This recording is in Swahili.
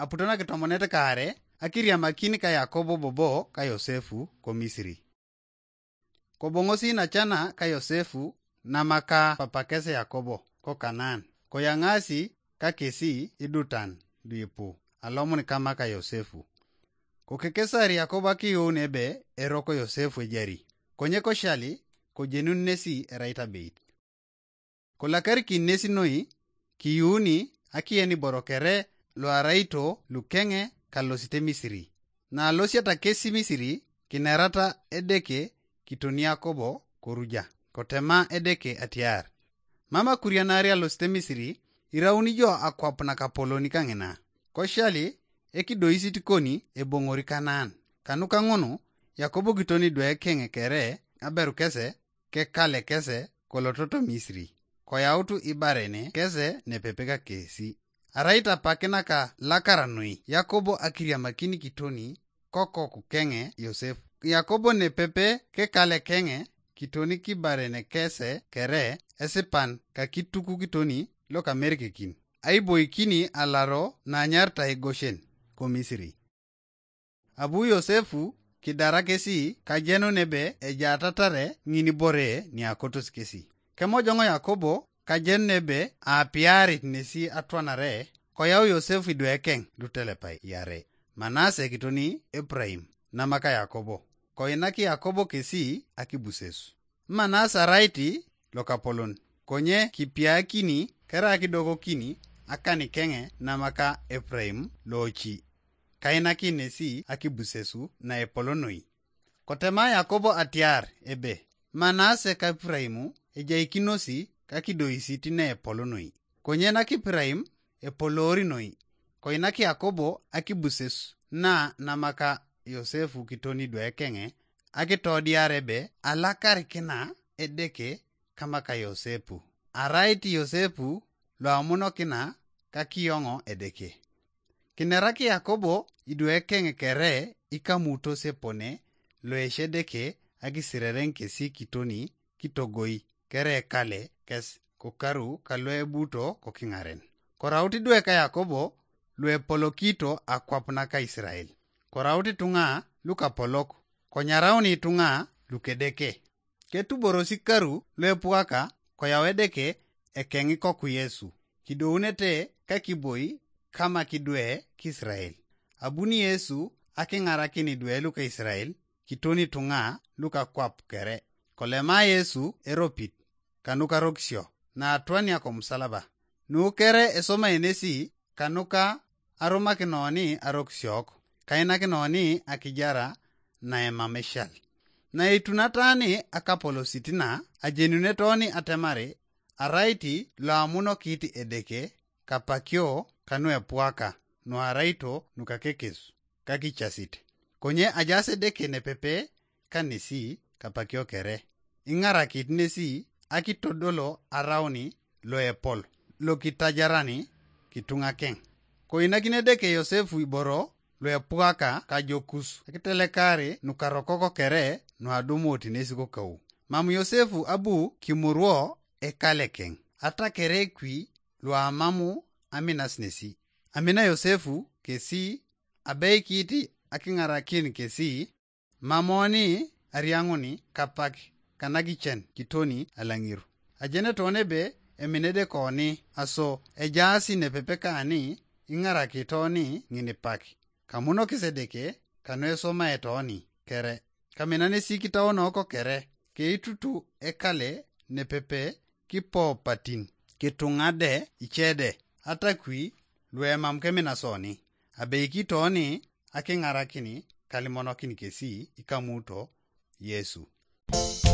aputona kitomonete kare akiria makini ka Yakobo bobo ka Yosefu ko Misri. Kobongosi na chana ka Yosefu na maka papakese Yakobo ko Kanaan. Ko yangasi ka kesi idutan dipu alomoni kama ka Yosefu. Ko kekesari Yakobo kiyune be eroko Yosefu ejari. Konye ko shali ko jenun nesi eraita beit. Ko lakari kinesi noi kiyuni akieni borokere lo araito lukenge kalosite Misri. Na losiata kesi Misri kinerata edeke kitoni Yakobo koruja. Kotema edeke atiar. Mama kurianari alosite Misri irauni jo akwapna kapoloni kangena. Koshali ekidoisi tikoni ebongori Kanaan. Kanuka ngono Yakobo kitoni dwe kenge kere aberu kese ke kale kese kolototo Misri. Koyautu ibarene kese nepepeka kesi. Araita pakena ka lakaranui. Yakobo akiria makini kitoni koko kukenge Yosefu. Yakobo nepepe ke kale kenge kitoni kibarene kese kere esipan ka kituku kitoni loka merkekin. Aibo ikini alaro na nyarta e Goshen ko Misri. Abu Yosefu kidara kesi kajeno nebe ejatatare ngini bore ni akotos kesi. Kemo jongo Yakobo kajen nebe a piarit nesi atwanare koyau Yosefu idwekeng dutelepai yare. Manase kitoni Ephraim na maka Yakobo. Koinaki Yakobo kesi akibusesu. Manase raiti lokapolon. Konye kipia kini kera kidogo kini akani kenge na maka Ephraim lochi. Kainaki nesi akibusesu na epolonoi. Kotema Yakobo atiar ebe. Manase ka Ephraim ejaikinosi kakidoisi tine epolonoi. Konye naki Ephraim epolori noi. Koinaki Yakobo akibusesu na maka Yosefu kitoni dwekenge akitodiar ebe alakari kina edeke kamaka Yosefu. Araiti Yosefu lo amuno kina kakiyongo edeke. Kineraki Yakobo idwekenge kere ikamuto sepone lo eshedeke agisireren kesi kitoni kitogoi kere kale kes kokaru kalwe buto kokingaren. Korauti dweka Yakobo lwe polokito akwapna ka Israel. Korauti tunga luka polok konyarauni tunga lukedeke. Ketu borosi karu lwe puaka koyawedeke ekengi koku Yesu. Kidounete kakiboi kama kidwe k'Israel. Abuni Yesu akingarakini dwe luka Israel kitoni tunga luka kwap kere. Kolema Yesu eropit kanuka roksio na atwani ako msalaba. Nukere esoma enesi kanuka aroma kinoni aroksiok kaina kinoni akijara na emameshal. Na itunatani akapolo sitina ajenunetoni atemare araiti laamuno kiti edeke kapakyo kanue puaka no araito nukakekesu kakichasite. Konye ajase deke nepepe kanisi kapakyo kere. Ingara kitnesi akitodolo arauni lo epol. Lo kitajarani kitunga keng. Koinakine deke Yosefu iboro lo epuaka kajokus. Akitelekari nukarokoko kere no adumo tinesi ko kau. Mamu Yosefu abu kimurwo ekale keng. Ata kere kwi lo amamu aminas nesi. Amina Yosefu kesi abei kiti akingarakin kesi mamoni ariangoni kapak kanagichen kitoni alangiru. Ajene tonebe eminede koni aso ejasi nepepekani ingara kitoni ngini paki. Kamuno kisedeke kanwe soma etoni kere. Kaminane sikita onoko kere. Keitutu ekale nepepe kipo patin. Kitungade ichede. Atakwi lwe mamke minasoni. Abeiki toni akingarakini kalimonokini kesi ikamuto Yesu.